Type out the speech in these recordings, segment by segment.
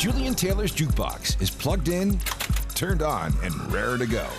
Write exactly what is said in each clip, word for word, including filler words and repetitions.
Julian Taylor's Jukebox is plugged in, turned on, and raring to go.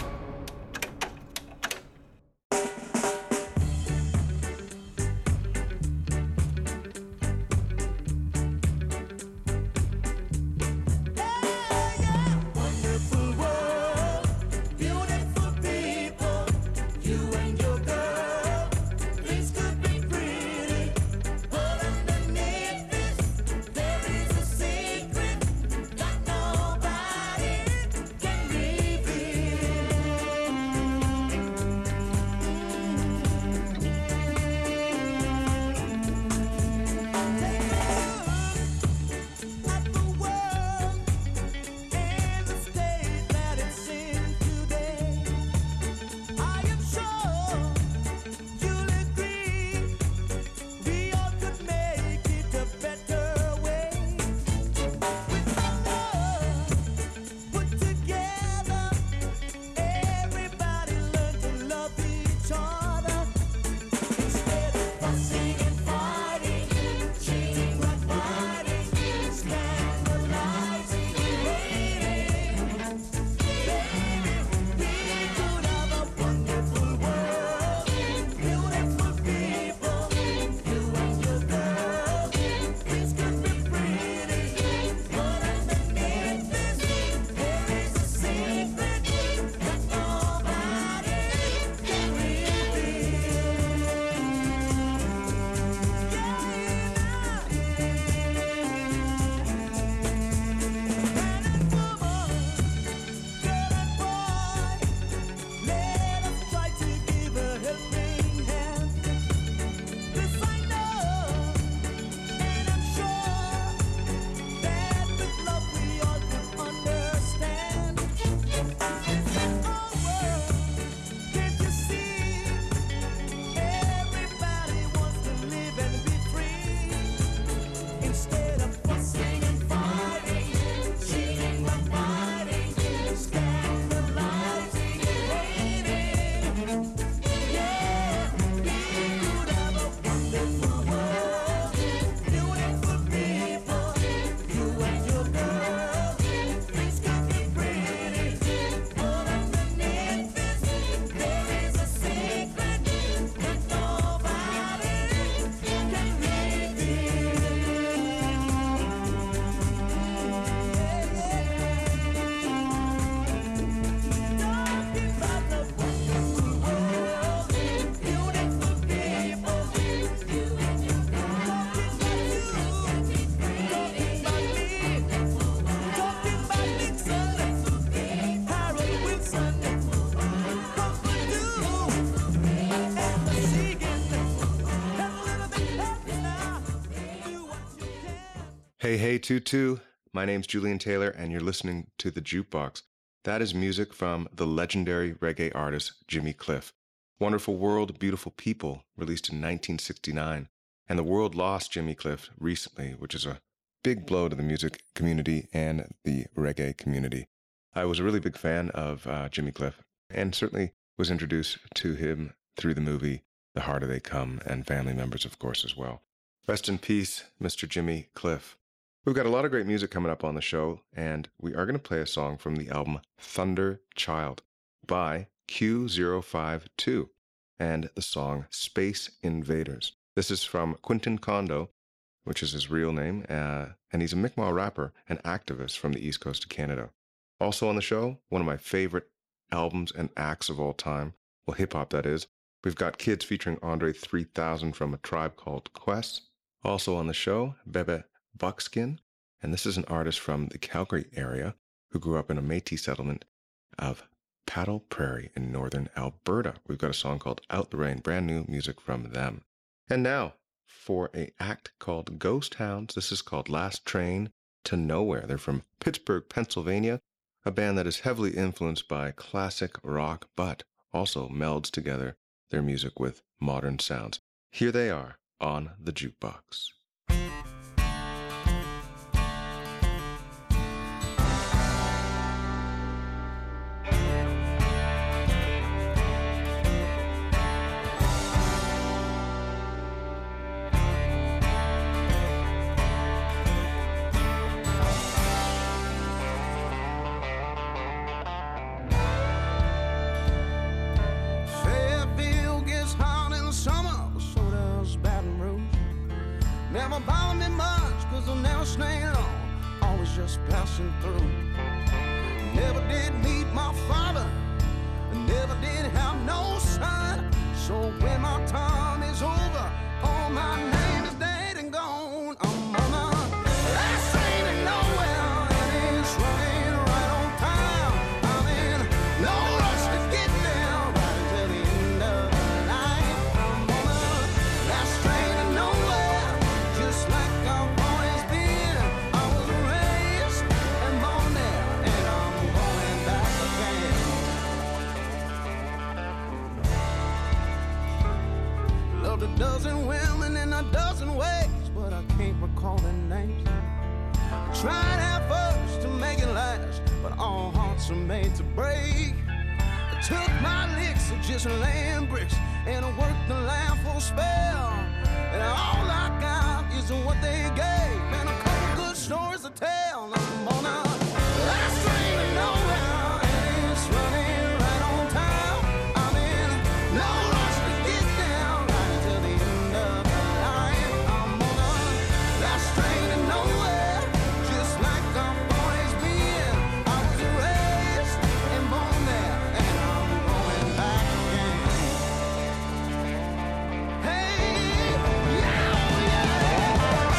Hey, hey, Tutu. My name's Julian Taylor, and you're listening to The Jukebox. That is music from the legendary reggae artist Jimmy Cliff. Wonderful World, Beautiful People, released in nineteen sixty-nine. And the world lost Jimmy Cliff recently, which is a big blow to the music community and the reggae community. I was a really big fan of uh, Jimmy Cliff, and certainly was introduced to him through the movie The Harder They Come, and family members, of course, as well. Rest in peace, Mister Jimmy Cliff. We've got a lot of great music coming up on the show, and we are going to play a song from the album Thunder Child by Q zero five two, and the song Space Invaders. This is from Quentin Kondo, which is his real name, uh, and he's a Mi'kmaq rapper and activist from the East Coast of Canada. Also on the show, one of my favorite albums and acts of all time, well, hip-hop that is. We've got Kids featuring Andre three thousand from A Tribe Called Quest. Also on the show, Bebe Buckskin, and this is an artist from the Calgary area who grew up in a Métis settlement of Paddle Prairie in northern Alberta. We've got a song called Out the Rain, brand new music from them. And now, for an act called Ghost Hounds, this is called Last Train to Nowhere. They're from Pittsburgh, Pennsylvania, a band that is heavily influenced by classic rock, but also melds together their music with modern sounds. Here they are on The Jukebox. just passing through. Never did meet my father, never did have no son. So when my time is over, all my name is dead and gone. I'm on a last train to nowhere, and it's running right on time. I'm in no rush to get there, right until the end of the night. I'm on a last train to nowhere, just like I've always been. I was raised and born there, and I'm going back again. Loved a dozen women in a dozen ways, but I can't recall their names. I tried at first to make it last, but all hearts are made to break. I took my licks of just laying bricks, and I worked the land for a spell. And all I got is what they gave, and a couple good stories to tell. I'm on a last train to nowhere, and it's running right on time. I'm in no rush to get down, right until the end of the line. I'm on a last train to nowhere, just like I've always been. I was raised and born there, and I'm going back again. Hey, yeah, yeah.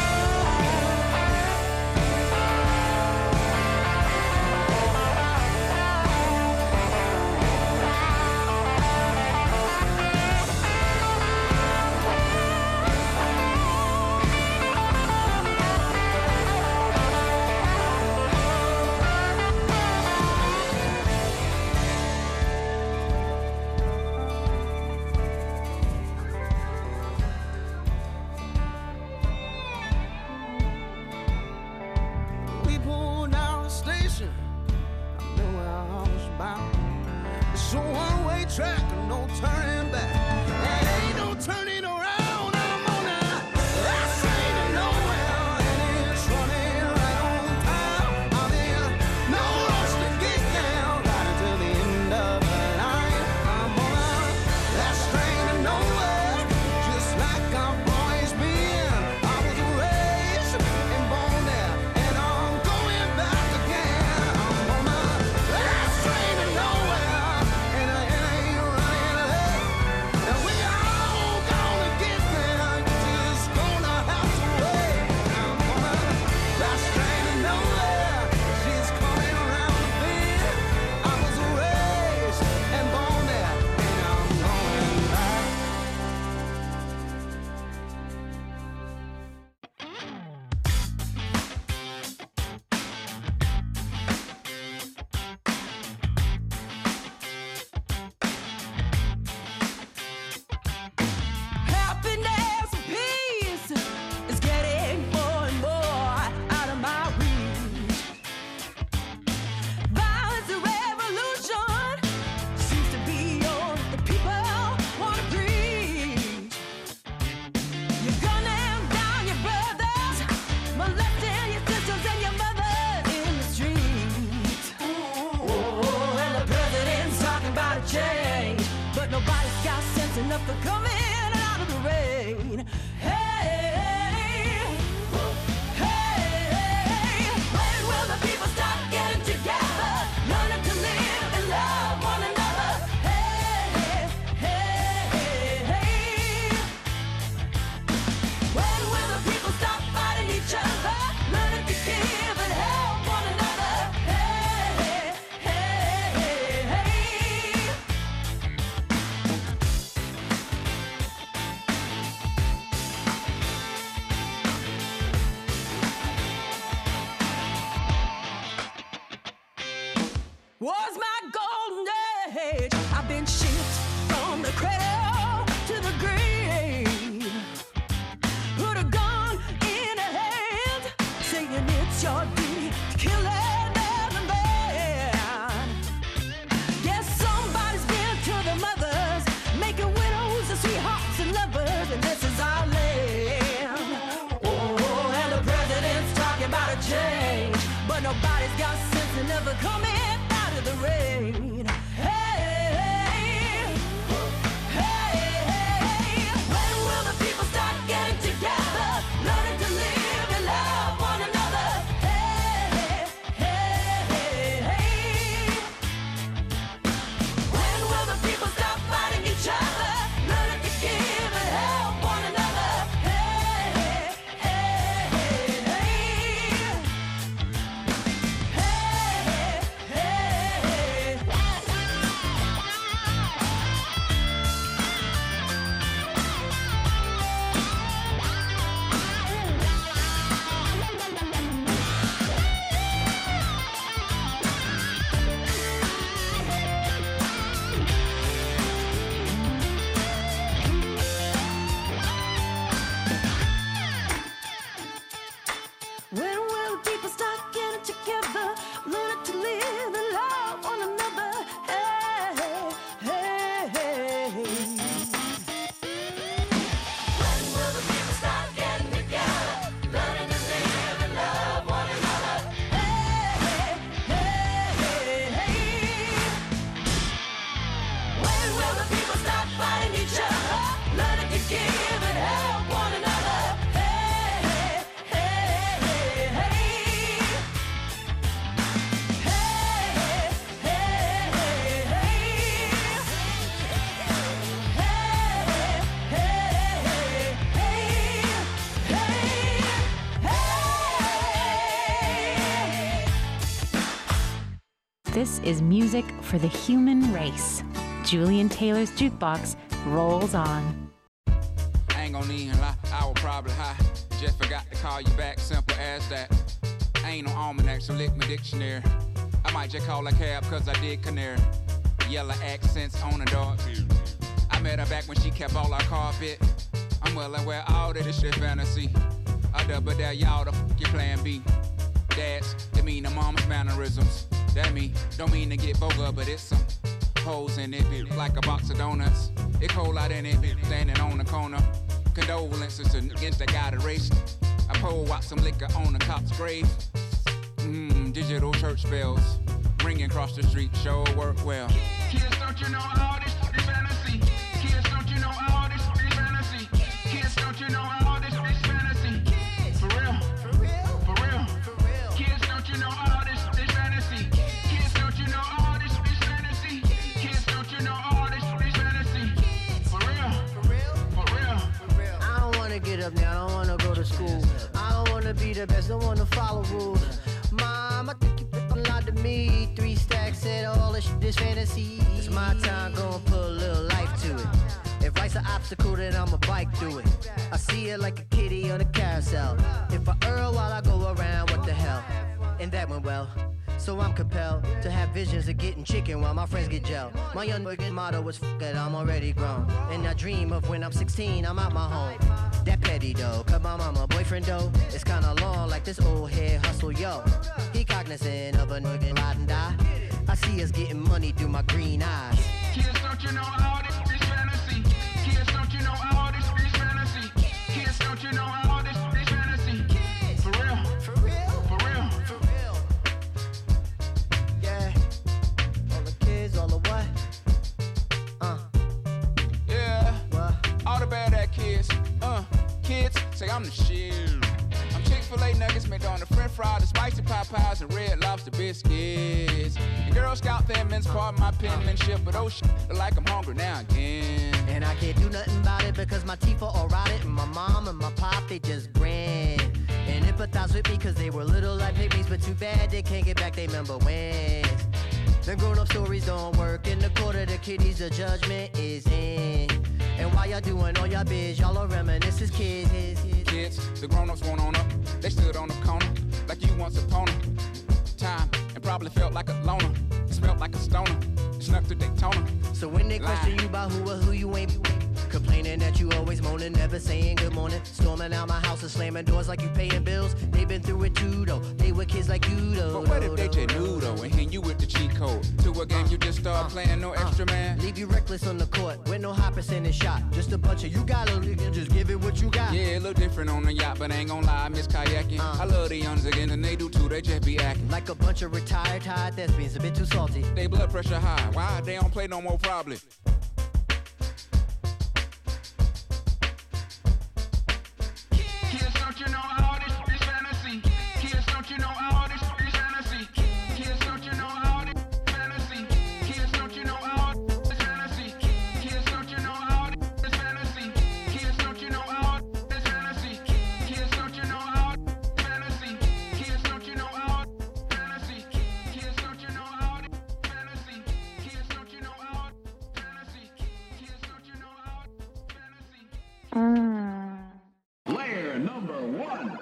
We pulled out the station, I knew where I was bound. It's a one-way track and no turning back. There ain't no turning around. I'm on a last train to nowhere, and it's running right on time. I'm in no rush to get down, right until the end of the line. I'm on a last train to nowhere, just like I've always been. I was raised and born there, and I'm going back again. I'm on a last train to nowhere, and I ain't running late. And we all gonna get there, you're just gonna have to wait. I'm on a last train to nowhere, she's coming around the bend. I was raised and born there, and I'm going back. Happiness and peace is getting more and more out of my reach. Violence and revolution seems to be all the people want to preach. You're gunning down your brothers, molesting your sisters and your mothers in the streets. Oh, and the president's talking about a change, but nobody's got sense enough to come in and out of the rain. Hey, hey, when will the people start getting together, learning to live and love one another? Hey, hey, hey. When will the people stop fighting each other, learning to give and help one another? Hey, hey, hey. Was my golden age. I've been shipped from the cradle to the grave. Put a gun in a hand, saying it's your duty to kill another man. Yes, somebody's been to the mothers, making widows and sweethearts and lovers, and this is our land. Oh, and the president's talking about a change, but nobody's got sense enough to come in out of the rain. Hey, hey, hey, when will the people start getting together, learning to live and love one another? Hey, This is music for the human race. Julian Taylor's Jukebox rolls on. I ain't gonna even lie, I was probably high. Just forgot to call you back, simple as that. I ain't no almanac, so lick my dictionary. I might just call a cab cause I did canary. Yellow accents on the dog. I met her back when she kept all our carpet. I'm well aware all of this shit fantasy. I double dare y'all to f your plan B. Dads, they mean the mama's mannerisms. That me, don't mean to get vulgar, but it's some hoes in it, bitch, like a box of donuts. It cold out in it, bitch, standing on the corner. Condolences to niggas that got erased. I pour out some liquor on the cop's grave. Mmm, digital church bells ringing across the street, sure work well. Kids, don't you know all this, this fantasy? Kids, don't you know all this, this fantasy? Kids, don't you know all this, this fantasy? For real, for real, for real, for real. Kids, don't you know all this, this fantasy? Kids, don't you know all this, this fantasy? Kids, don't you know all this, this fantasy? For real, for real, for real, for real. I don't wanna get up now, I don't wanna go to school. I don't wanna be the best, don't wanna follow rules. Mom, I think you pick a lot to me. Three stacks said all this shit is fantasy. It's my time, gonna put a little life to it. If life's an obstacle, then I'ma bike through it. I see it like a kitty on a carousel. If I err while I go around, what the hell? And that went well. So I'm compelled to have visions of getting chicken while my friends get gel. My young nigga motto was f it, I'm already grown. And I dream of when I'm sixteen, I'm out my home. That petty though, cause my mama boyfriend though, it's kinda long like this old head hustle, yo. He cognizant of a nigga ride and die. I see us getting money through my green eyes. Kids, don't you know all this, this fantasy? Kids, don't you know all this, this fantasy? Kids, don't you know all this, this fantasy? For real, For real, for real. for real. Yeah, all the kids, all the what? Uh, Yeah, what? all the bad ass kids. Uh, kids say I'm the shit. I'm Chick-fil-A nuggets made on the French fries, the spicy Popeyes, and Red Lobster biscuits. And Girl Scout Thin Mints, pardon my penmanship, but oh shit, look like I'm hungry now again. And I can't do nothing about it because my teeth are all rotted. And my mom and my pop, they just grin. And empathize with me because they were little like pygmies. But too bad they can't get back they member wins. The grown-up stories don't work. In the court of the kiddies, the judgment is in. And while y'all doing all y'all biz, y'all are reminisce as kids. Kids, the grown-ups went on up. They stood on the corner like you once upon a time and probably felt like a loner. Smelled like a stoner. Snuck to Daytona. So when they question you about who or who you ain't, complaining that you always moaning, never saying good morning, storming out my house and slamming doors like you paying bills. They been through it too though. They were kids like you though. But what if they just knew though and hit you with the cheat code to a game you just start playing no extra man? Leave you reckless on the court with no high percentage shot. Just a bunch of you got little niggas, just give it what you got. Yeah, it look different on the yacht, but I ain't gon' lie, I miss kayaking. Uh. I love the youngs again and they do too, they just be acting Like a bunch of retired tired thespians, a bit too salty. they blood pressure high. Why they don't play no more probably? Kids, don't you know all this, this fantasy? Kids, don't you know all this, this fantasy? Kids, don't you know all this fantasy? Kids, don't you know all this fantasy? Kids, don't you know all this fantasy? Kids, don't you know all this fantasy? Kids, don't you know all fantasy? Kids, don't you know all fantasy? Kids, don't you know all fantasy? Kids, don't you know all fantasy? Kids, don't you know all fantasy? Layer number one.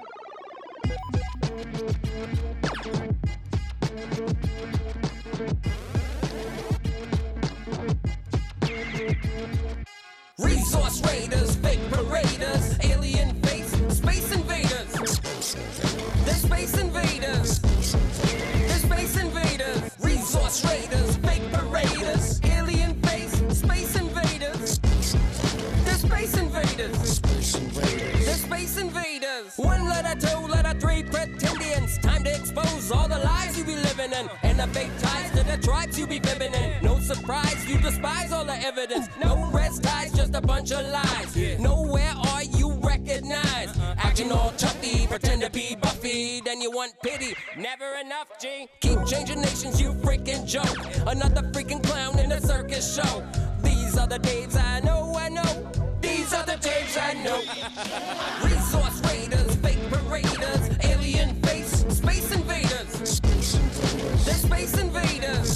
Resource raiders, fake paraders, alien face, space invaders. They're space invaders. They're space invaders. Resource raiders, fake paraders, alien face, space invaders. They're space invaders. They're space invaders. One letter, two letter, three pretendians. Time to expose all the lies you be living in. And the fake ties to the tribes you be fibbing in. No surprise, you despise all the evidence. No rest ties, just a bunch of lies. Nowhere are you recognized. Acting all chuffy, pretend to be Buffy. Then you want pity, never enough, G. Keep changing nations, you freaking joke. Another freaking clown in a circus show. These are the days I know, I know. These are the days I know. Resource raiders, fake paraders, alien face, space invaders. They're space invaders.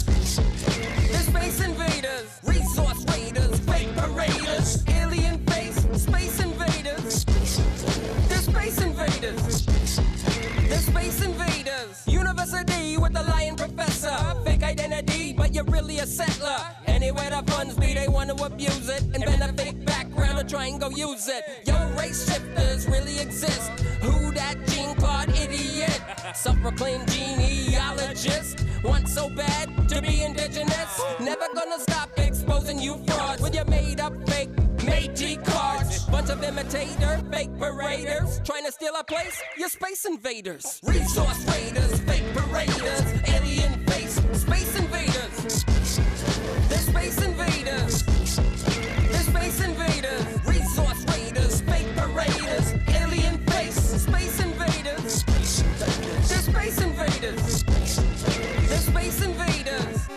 custody with the lying professor. Fake identity, but you're really a settler. Anywhere the funds be, they want to abuse it and bend a fake background to try and go use it. Yo, race shifters really exist. Who that gene card idiot? Self-proclaimed genealogist. Want so bad to be indigenous. Never gonna stop exposing you frauds with your made-up fake Métis cards. Bunch of imitator, fake paraders, trying to steal our place, you're space invaders. Resource raiders, fake paraders, alien face, space invaders. They're space invaders. They're space invaders. Resource raiders, fake paraders, alien face, space invaders. They're space invaders. They're space invaders.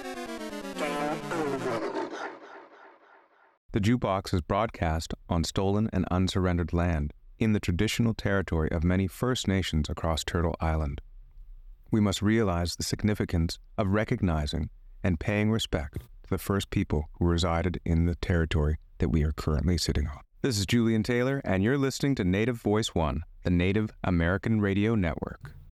The Jukebox is broadcast on stolen and unsurrendered land in the traditional territory of many First Nations across Turtle Island. We must realize the significance of recognizing and paying respect to the first people who resided in the territory that we are currently sitting on. This is Julian Taylor, and you're listening to Native Voice One, the Native American Radio Network.